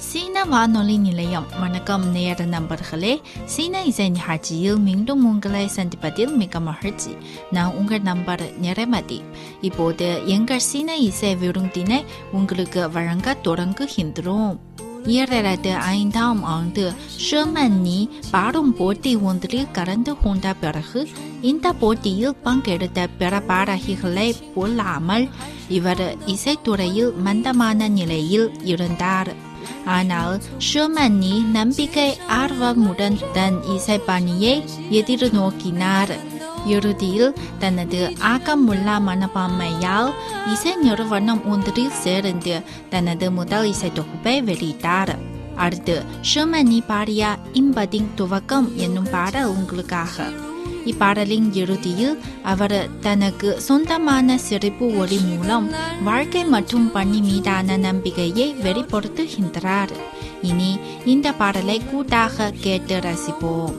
சீன வானொலி நிலையம். வணக்கம் நேர நண்பர்களே. சீன இசை நிகழ்ச்சியில் மீண்டும் உங்களை சந்திப்பதில் மிக மகிழ்ச்சி. நான் உங்கள் நம்பர் நிரமதி. இப்போது எங்கள் சீன இசை விருந்தினை உங்களுக்கு வழங்க தொடங்குகின்றோம். 2005ஆம் ஆண்டு ஷெர்மனி பாடும் போட்டி ஒன்றில் கலந்து கொண்ட பிறகு இந்த போட்டியில் பங்கெடுத்த பிற பாடகிகளை போலாமல் இவர் இசைத்துறையில் மந்தமான நிலையில் இருந்தார். ஆனால் ஷெர்மனி நம்பிக்கை ஆர்வமுடன் தன் இசைப்பணியை எதிர்நோக்கினார். இறுதியில் தனது ஆக்கமுள்ள மனப்பான்மையால் இசை நிறுவனம் ஒன்றில் சேர்ந்து தனது முதல் இசை தொகுப்பை வெளியிட்டார். அடுத்து ஷெர்மனி பாடிய இன்பத்தின் துவக்கம் என்னும் பாடல் உங்களுக்காக. இப்பாடலின் இறுதியில் அவர் தனக்கு சொந்தமான சிரிப்பு ஒளி மூலம் வாழ்க்கை மற்றும் பணி மீதான நம்பிக்கையை வெளிப்படுத்துகின்றார். இனி இந்த பாடலை கூட்டாக கேட்டு ரசிப்போம்.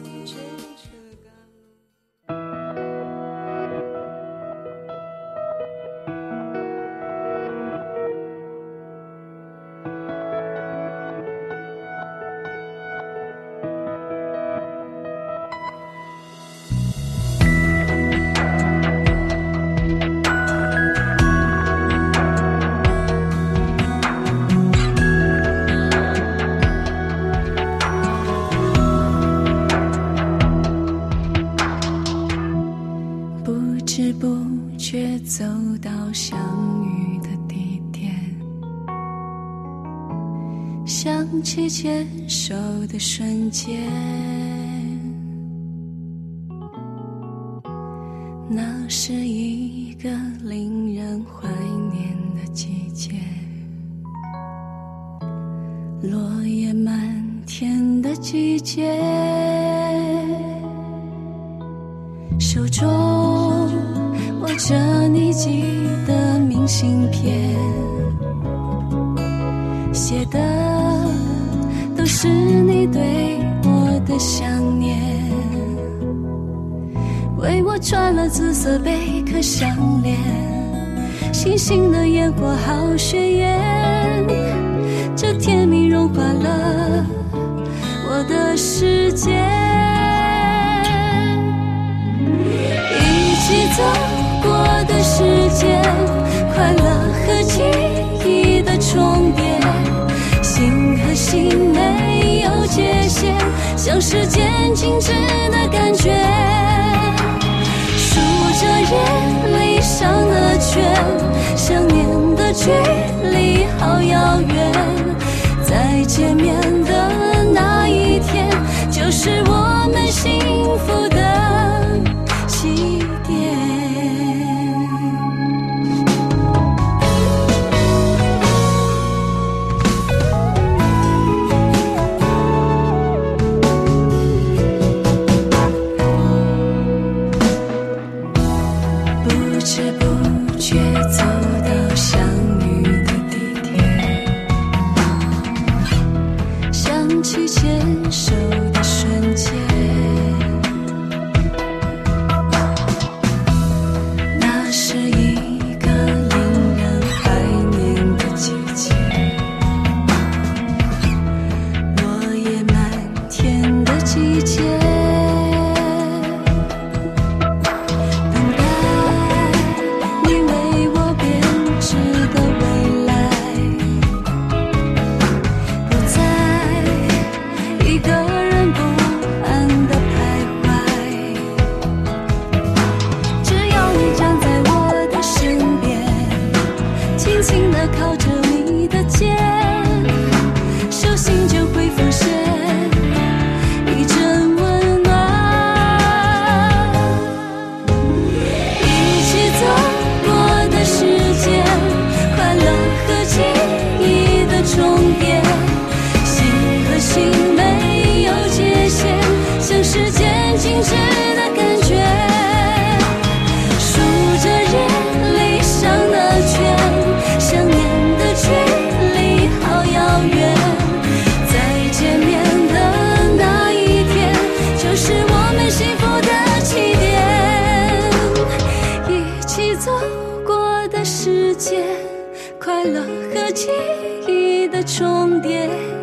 走到相遇的地点，想起牵手的瞬间，那是一个令人怀念的季节，落叶满天的季节，手中握着你寄的明信片，写的都是你对我的想念，为我穿了紫色贝壳项链，星星的烟火好鲜艳，这甜蜜融化了我的世界，一起走过的时间，快乐和记忆的重叠，心和心没有界限，像时间静止的感觉，数着夜里上了圈，想念的距离好遥远，再见面的那一天，就是我们幸福的起点。快乐和记忆的重叠。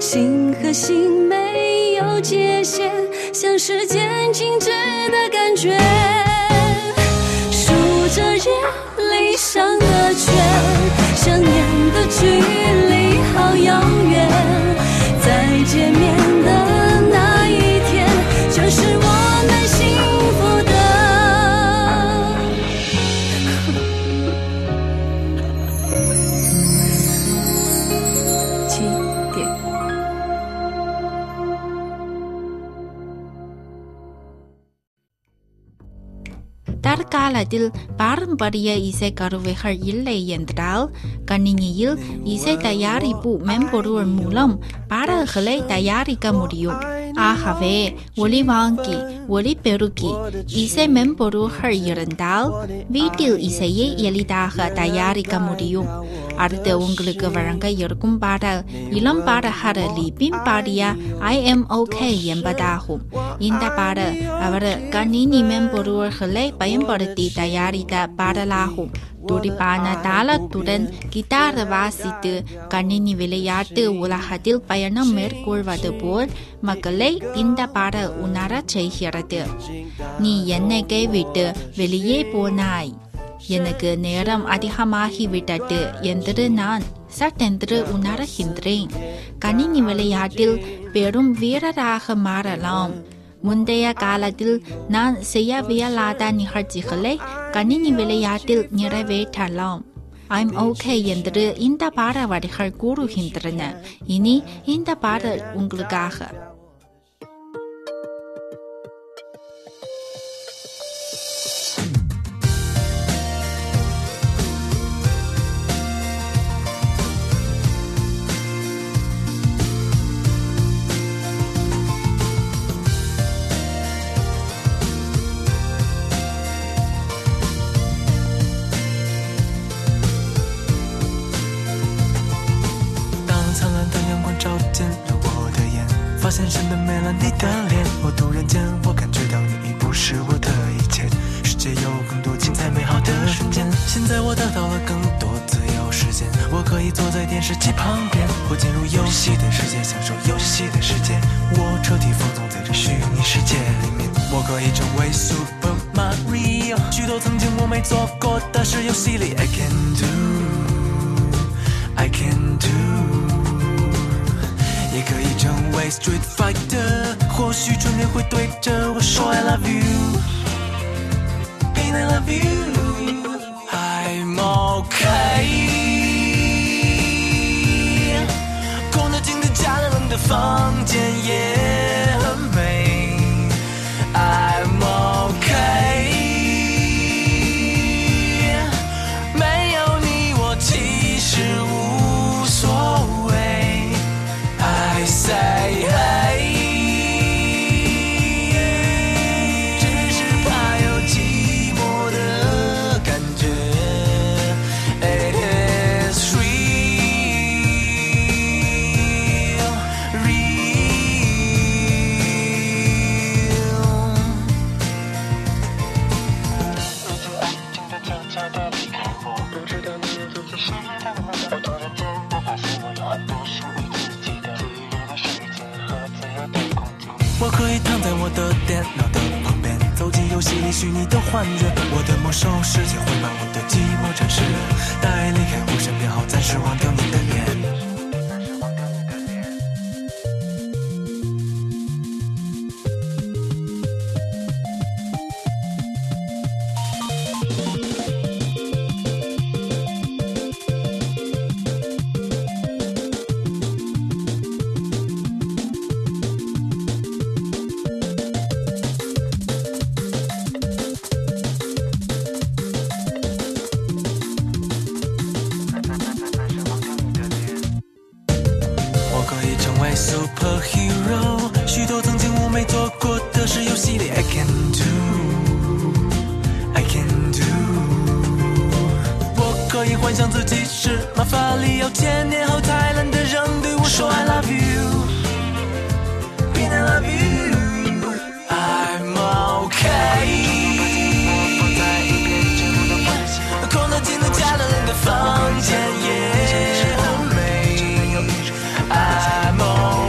心和心没有界限，像时间静止的感觉，数着夜里上的圈，想念的距离好遥远，再见面的那一天，就是我们幸福的起点。 தற்காலத்தில் பாரம்பரிய இசைக்கருவிகள் இல்லை என்றால் கணினியில் இசை தயாரிப்பு மென்பொருள் மூலம் பாடல்களை தயாரிக்க முடியும். ஆகவே ஒலிவாங்கி, ஒலிபெருக்கி, இசை மென்பொருள்கள் இருந்தால் வீட்டில் இசையை எளிதாக தயாரிக்க முடியும். அடுத்து உங்களுக்கு வழங்க இருக்கும் பாடல் இளம் பாடகர் லிபின் பாடிய I am OK என்பதாகும். இந்த பாடல் அவர் கணினி மென்பொருள்களை பயன்படுத்தி தயாரித்த பாடலாகும். துடிப்பான தாளத்துடன் கிட்டார் வாசித்து கணினி விளையாட்டு உலகத்தில் பயணம் மேற்கொள்வது போல் மக்களை இந்த பாடல் உணரச் செய்கிறது. நீ என்னை கைவிட்டு வெளியே போனாய், எனக்கு நேரம் அதிகமாகிவிட்டது என்று நான் சட்டென்று உணர்கின்றேன். கணினி விளையாட்டில் பெரும் வீரராக மாறலாம். முந்தைய காலத்தில் நான் செய்யவியலாத நிகழ்ச்சிகளை கணினி விளையாட்டில் நிறைவேற்றலாம். I'm OK என்று இந்த பாட வரிகள் கூறுகின்றன. இனி இந்த பாடல் உங்களுக்காக. 发现身边没了你的脸，我突然间我感觉到你已不是我的一切，世界有更多精彩美好的瞬间，现在我得到了更多自由时间，我可以坐在电视机旁边，我进入游戏的世界，享受游戏的世界，我彻底放纵在这虚拟世界里面，我可以成为 Super Mario， 许多曾经我没做过的事游戏里 I can do I can do，也可以成为 Street Fighter， 或许春天会对着我说 I love you， Baby I love you， I'm OK， 空的静的家人冷的房间也很美 I'm OK， 没有你我其实无所谓I say hey， 只是怕有寂寞的感觉 It is real real，我可以躺在我的电脑的旁边，走进游戏里虚拟的幻觉，我的魔兽世界会把我的寂寞展示，带离开我身边后暂时忘掉你的脸。Superhero， 许多曾经我没做过的事游戏里 I can do I can do， 我可以幻想自己是马法里奥，1000年后太冷的仍对我说 I love you Baby I love you I'm OK， 空的静的家的冷的房间也很美I'm OK，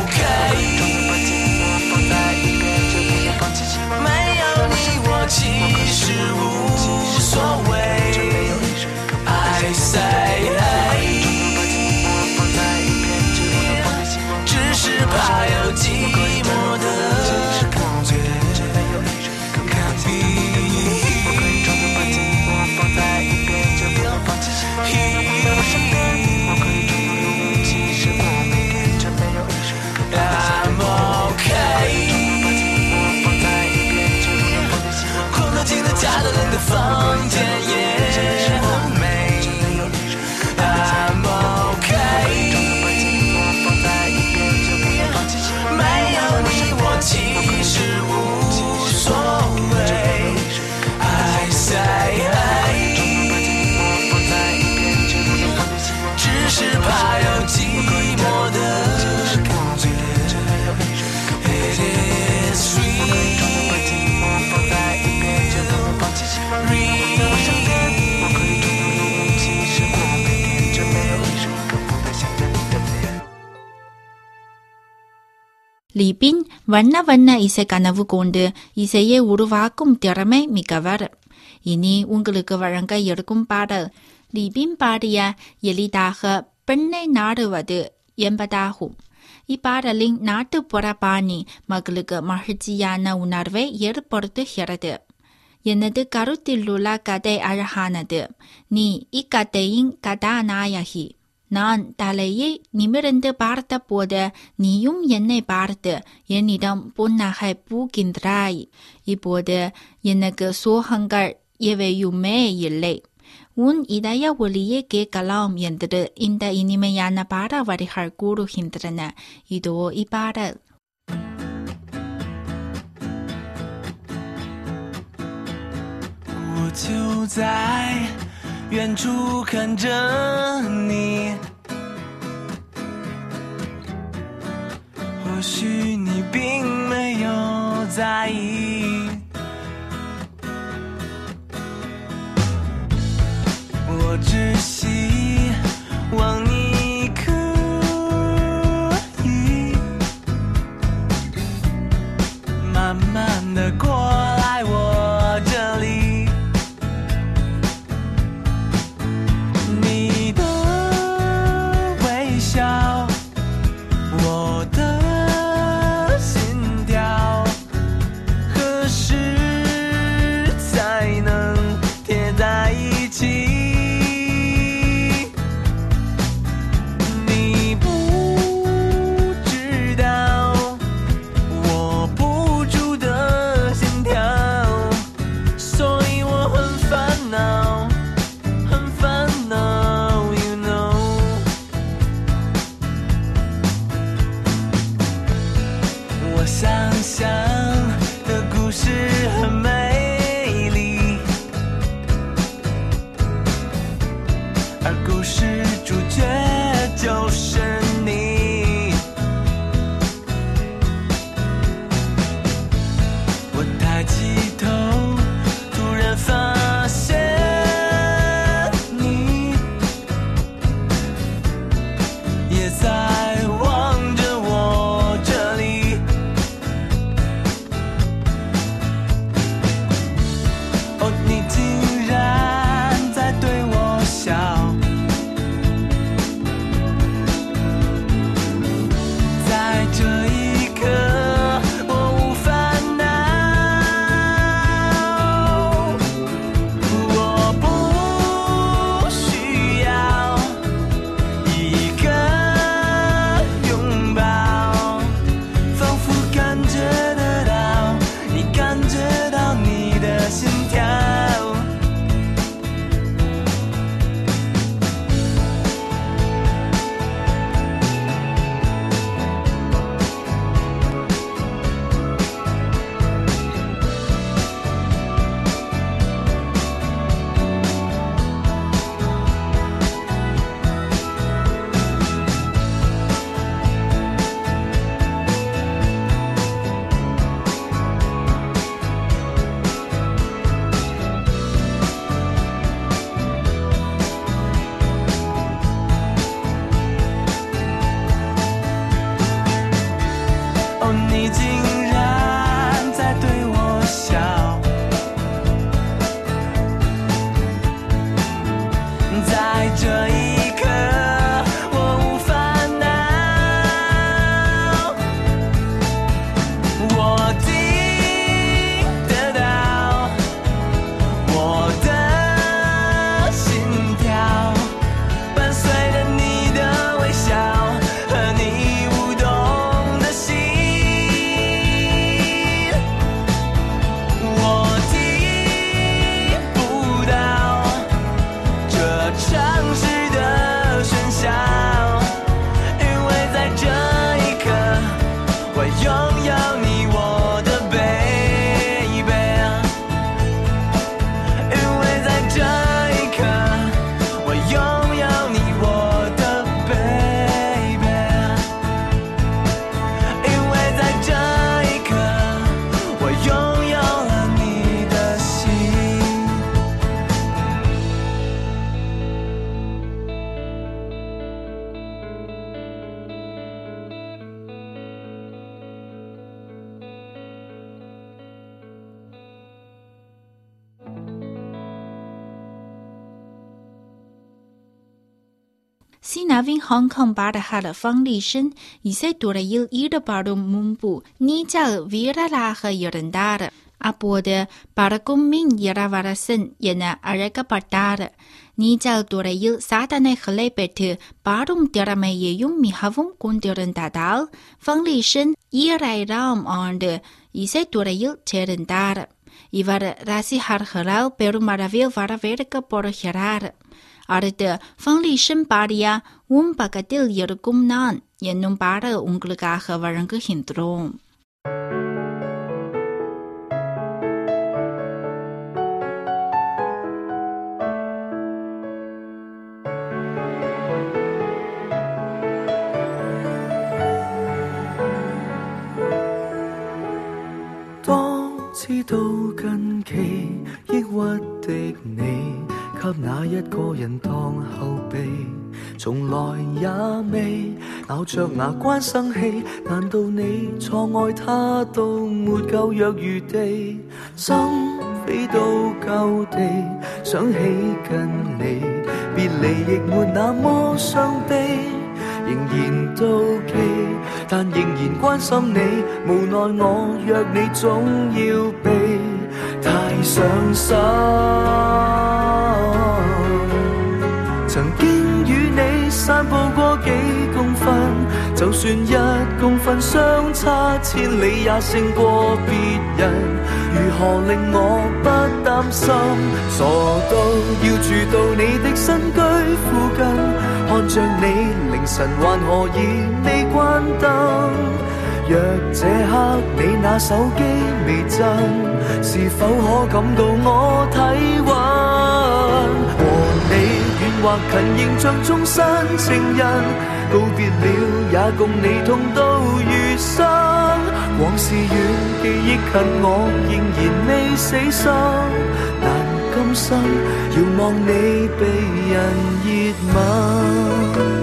Libin வண்ண வண்ண இசை கனவு கொண்டு இசையை உருவாக்கும் திறமை மிக்கவர். இனி உங்களுக்கு வழங்க இருக்கும் பாடல் லிபின் பாடிய எளிதாக பெண்ணை நாடுவது என்பதாகும். இப்பாடலின் நாட்டுப்புற பாணி மகளுக்கு மகிழ்ச்சியான உணர்வை ஏற்படுத்துகிறது. எனது கருத்திலுள்ள கதை அழகானது. நீ இக்கதையின் கதாநாயகி. நான் தலையை நிமிர்ந்து பார்த்தபோது நீயும் என்னை பார்த்து என்னிடம் புன்னகை பூக்கின்றாய். இப்போது எனக்கு சோகங்கள் எவையுமே இல்லை. உன் இதய ஒளியை கேட்கலாம் என்று இந்த இனிமையான பாட வரிகள் கூறுகின்றன. இதோ இப்பாடல். 我就在远处看着你，或许你并没有在意，我只希望你可以慢慢地过来我这里。 റസീനാവിൻ ഹോങ്കോങ് പാഠഹാല ഫൗണ്ടേഷൻ இசைத்துறையில் ஈடுபடும் முன்பு நீச்சல் வீரராக இருந்தார். அப்போது பறக்கும் மின் இளவரசன் என அழைக்கப்பட்டார். நீச்சல் துறையில் சாதனைகளை பெற்று பாடும் திறமையையும் மிகவும் கொண்டிருந்ததால் ஃபவுண்டேஷன் 2000ஆம் ஆண்டு இசைத்துறையில் சேர்ந்தார். இவர் ரசிகர்களால் பெருமளவில் வரவேற்கப்படுகிறார். அடுத்து ஃபவுண்டேஷன் பாடிய உன் பக்கத்தில் இருக்கும் நான் என்னும் பாடல் உங்களுக்காக வழங்குகின்றோம். 知道近期抑鬱的你，給那一個人當後備，從來也未咬着牙關生氣。難道你錯愛他到沒夠約餘地，心飛到舊地，想起跟你別離亦沒那麼傷悲。仍然妒忌，但仍然關心你，無奈我約你總要避，太傷心。曾經與你散步過幾公分，就算1公分相差千里也勝過別人，如何令我不擔心？傻到要住到你的新居附近，看着你凌晨還何以未關燈？若這刻你那手機微震，是否可感到我體溫？和你遠或近仍像終身情人，告別了也共你痛到餘生。往事遠，記憶近我仍然未死心，難甘心遙望你被人熱吻。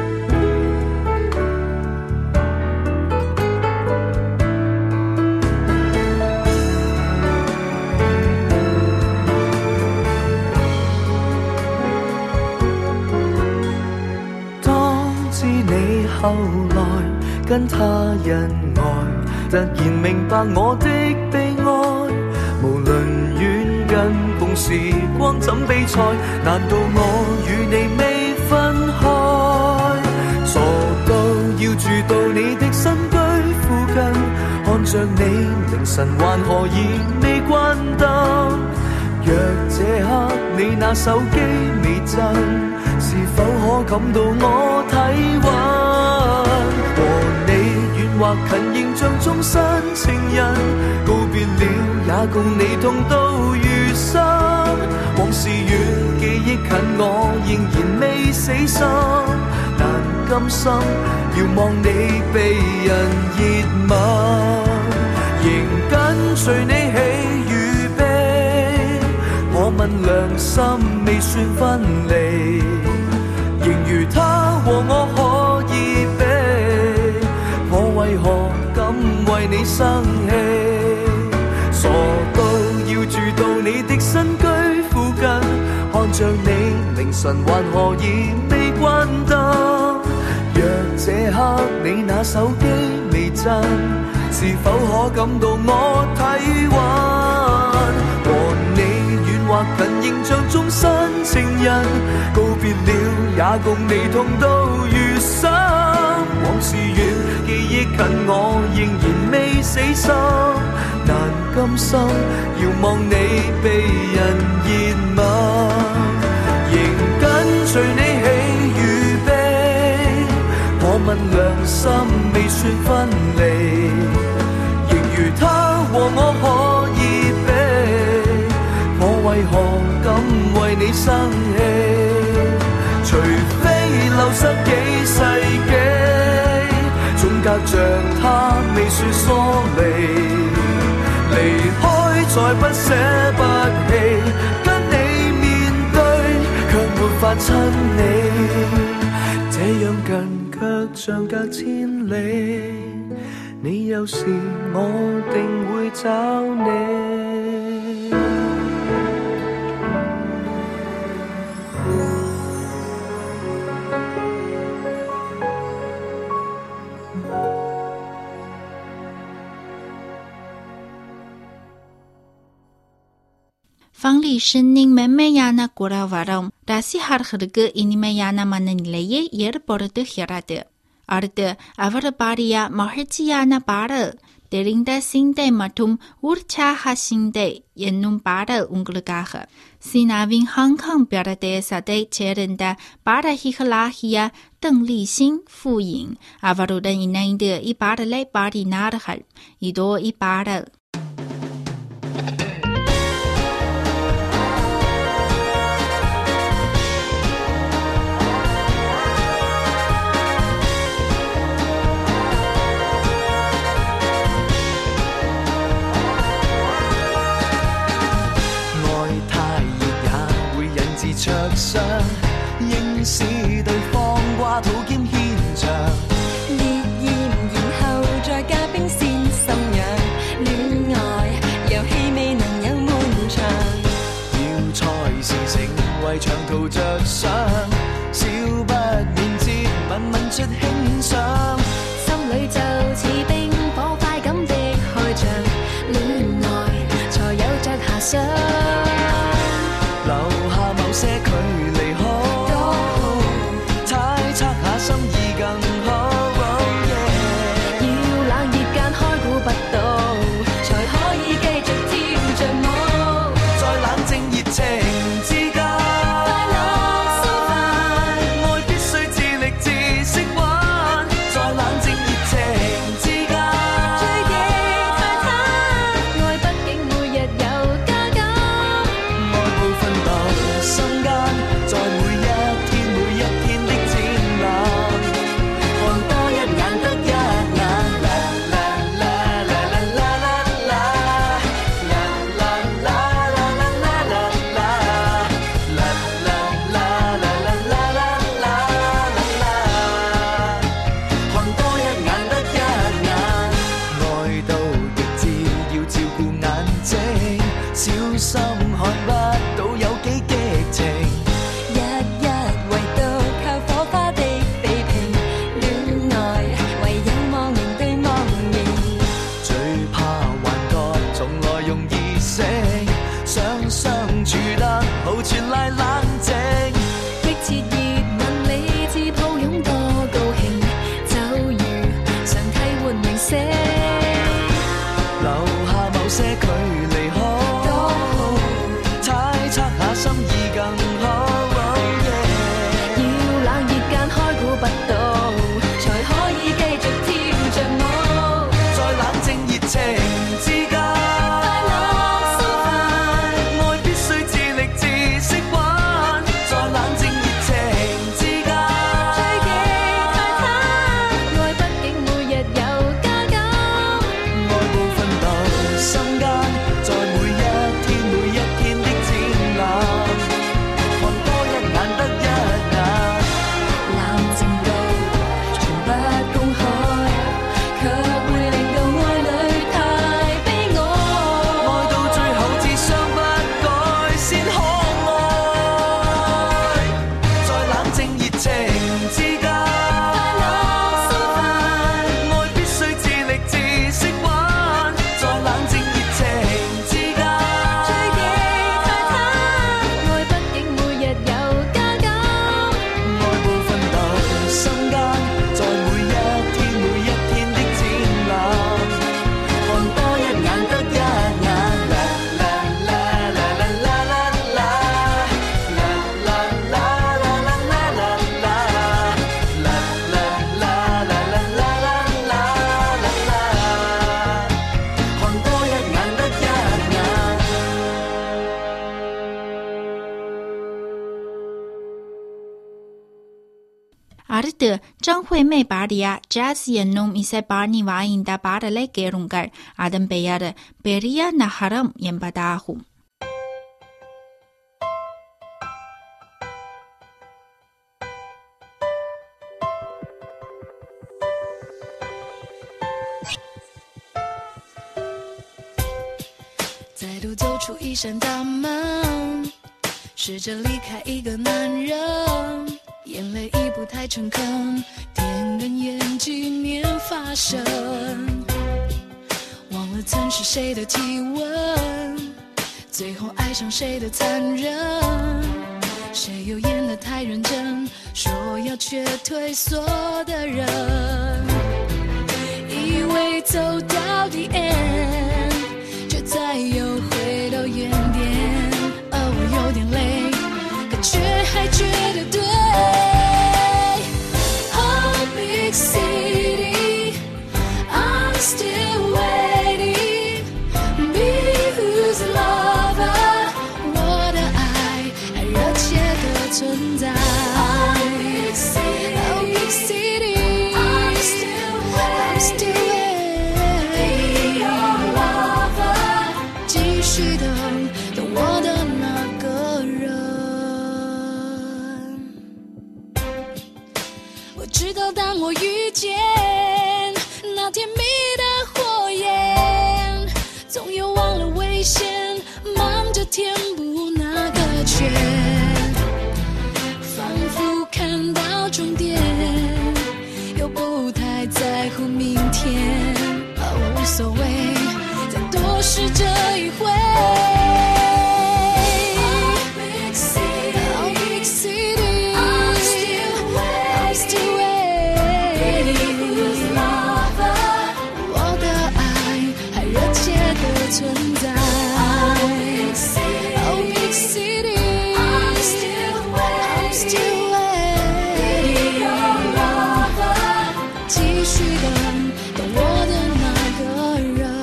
後來跟他人愛，突然明白我的悲哀。無論遠近，共時光怎比賽？難道我與你未分開？傻到要住到你的新居附近，看着你凌晨還何以未關燈？若這刻你那手機微震，是否可感到我體溫？和你遠或近仍像終身情人，告別了也共你痛到餘生。往事遠，記憶近我仍然未死心，難甘心遙望你被人熱吻，仍跟隨你喜與悲。我問良心未算分離，仍如他和我可以比，我為何敢為你生氣？傻到要住到你的新居附近，看着你凌晨還何以未關燈？若這刻你那手機微震，是否可感到我體溫？和你遠或近仍像終身情人，告別了也共你痛到餘生。往事遠，記憶近我仍然未死心，難甘心遙望你被人熱吻，仍跟隨你喜與悲。我問良心未算分離，仍如他和我可以比，我為何敢為你生氣？除非流失幾世紀，總隔着他未算疏離，離開再不捨不棄，跟你面對卻沒法親你，這樣近卻像隔千里，你有時我定會找你。 方力申ning 맴매야나 고라와럼 다시 하르흐르그 이니매야나 만는일레에 예르버르드 히라드 அடுத்து அவர் பாடிய மகிழ்ச்சியான பாடல் தெரிந்த சிந்தை மற்றும் உற்சாக சிந்தை என்னும் பாடல் உங்களுக்காக சீனாவின் ஹாங்காங் பிரதேசத்தைச் சேர்ந்த பாடகிகளாகிய邓丽欣、傅颖அவருடன் இணைந்து இப்பாடலை பாடினார்கள். இதோ இப்பாடல். 灼傷，應使對方掛肚兼牽腸， 烈焰然後再加冰鮮心癢，戀愛遊戲未能有滿場， 要賽事成為長途着想，少不免節吻吻出輕傷， 心裏就似冰火快感的開場，戀愛才有着遐想。 某些距離好，猜測下心意更好。 要冷熱間開估不到，才可以繼續跳着舞。 在冷靜熱情之間， 快樂鬆快， 愛必須自力自識玩。在冷靜熱情之間， 追擊太貪，愛畢竟每日有加減， 愛冇奮鬥。在每一天的展覽，看多一眼得一眼，啦啦啦啦啦啦啦啦啦啦啦啦啦啦啦啦啦啦啦，看多一眼得一眼，愛到極致要照顧眼睛，小心看不到有幾激情。全賴冷靜， 迫切熱吻你，自抱擁多高興，就如常替換明星， 留下某些距離好，猜測下心意更好。 要冷熱間開估不到，才可以繼續跳着舞。 在冷靜熱情之間。 அடுத்து张惠妹பாடிய ஜாஸ் என்னும் இசைப்பாணி வாய்ந்த பாடலை கேளுங்கள். அதன் பெயர் பெரிய நகரம் என்பதாகும். 再度走出一扇大门，试着离开一个男人，眼泪已不太诚恳，点根烟纪念发生，忘了曾是谁的体温， 最后爱上谁的残忍，谁又演得太认真，说要却退缩的人，以为走到the end，却再又回到原点。我有点累，可却还觉得对。Oh big city, I'm still waiting. Be who's lover， 我的爱还热切的存在。Oh big city, I'm still waiting. Be your lover， 继续等我的那个人。我知道当我遇见那甜蜜的火焰，总有忘了危险，忙着填补那个圈，仿佛看到终点，又不太在乎明天。无所谓，再多试这一回。存在 Oh big city, I'm still waiting. Be your lover， 继续等我的那个人。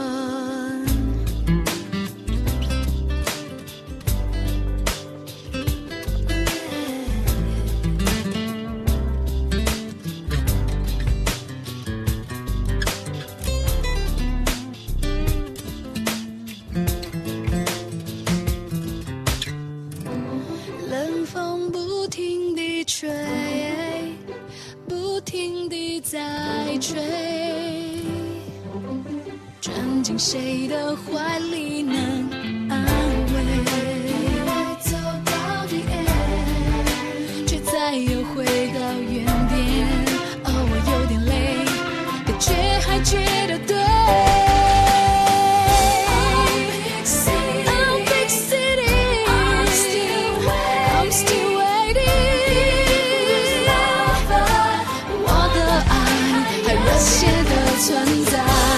冷风不停地吹，不停地在吹，钻进谁的怀里能安慰？走到the end， 却再又回到原点。我有点累，可却还觉得对。存在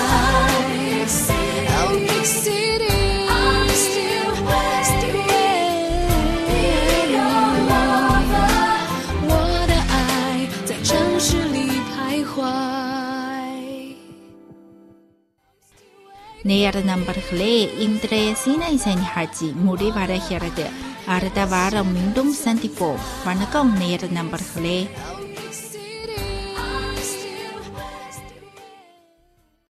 Oh big city, I'm still waiting. Be your lover， 我的爱在城市里徘徊。 Nera number hle Indresina isang haji muri para hirade. Arda vara mindum santipo. Vanakam nera number hle.